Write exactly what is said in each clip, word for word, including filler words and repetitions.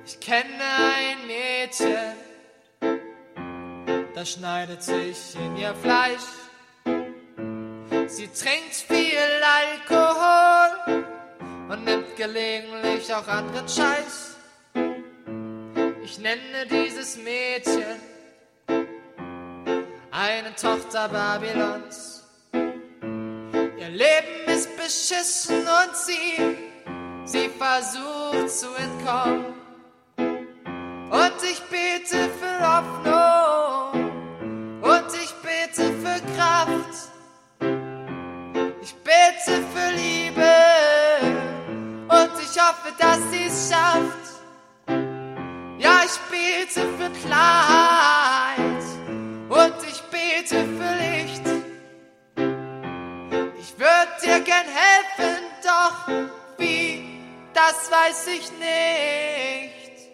Ich kenne ein Mädchen, das schneidet sich in ihr Fleisch. Sie trinkt viel Alkohol und nimmt gelegentlich auch anderen Scheiß. Ich nenne dieses Mädchen eine Tochter Babylons. Ihr Leben ist beschissen und sie, sie versucht zu entkommen. Und ich bete für Hoffnung und ich bete für Kraft. Ich bete für Liebe und ich hoffe, dass sie es schafft. Ja, ich bete für Klarheit und ich bete für Licht. Ich würde dir gern helfen, doch wie, das weiß ich nicht.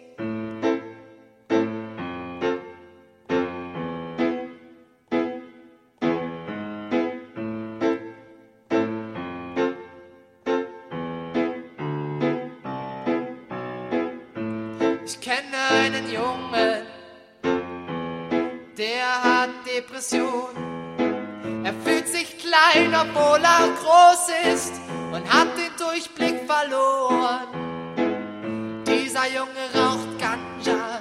Ich kenne einen Jungen, der hat Depression. Er fühlt sich klein, obwohl er groß ist und hat den Durchblick verloren. Dieser Junge raucht Ganja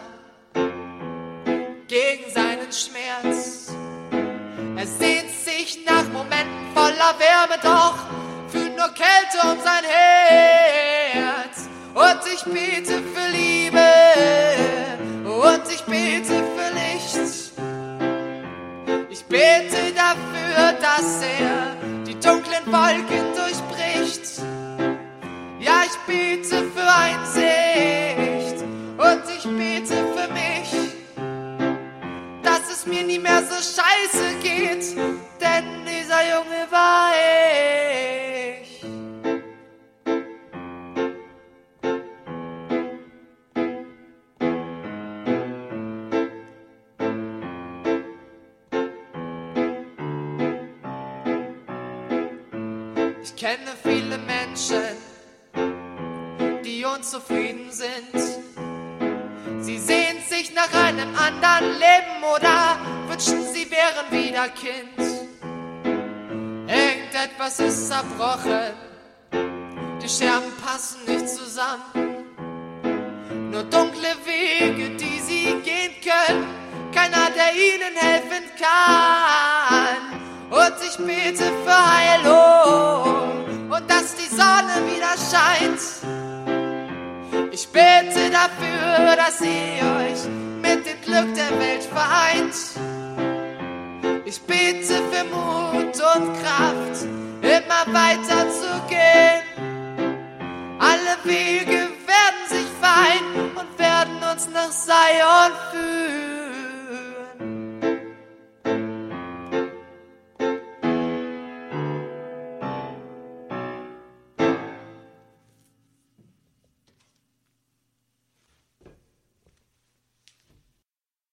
gegen seinen Schmerz. Er sehnt sich nach Momenten voller Wärme, doch fühlt nur Kälte um sein Herz. Und ich bete für Liebe und ich bete für Licht. Ich bete dafür, dass er die dunklen Wolken durchbricht. Ja, ich bete für Einsicht und ich bete für mich, dass es mir nie mehr so scheiße geht, denn dieser Junge war ich. Ich kenne viele Menschen, die unzufrieden sind. Sie sehnen sich nach einem anderen Leben oder wünschen, sie wären wieder Kind. Irgendetwas ist zerbrochen, die Scherben passen nicht zusammen. Nur dunkle Wege, die sie gehen können, keiner, der ihnen helfen kann. Und ich bete für Heilung und dass die Sonne wieder scheint. Ich bete dafür, dass ihr euch mit dem Glück der Welt vereint. Ich bete für Mut und Kraft, immer weiter zu gehen. Alle Wege werden sich fein und werden uns nach Zion führen.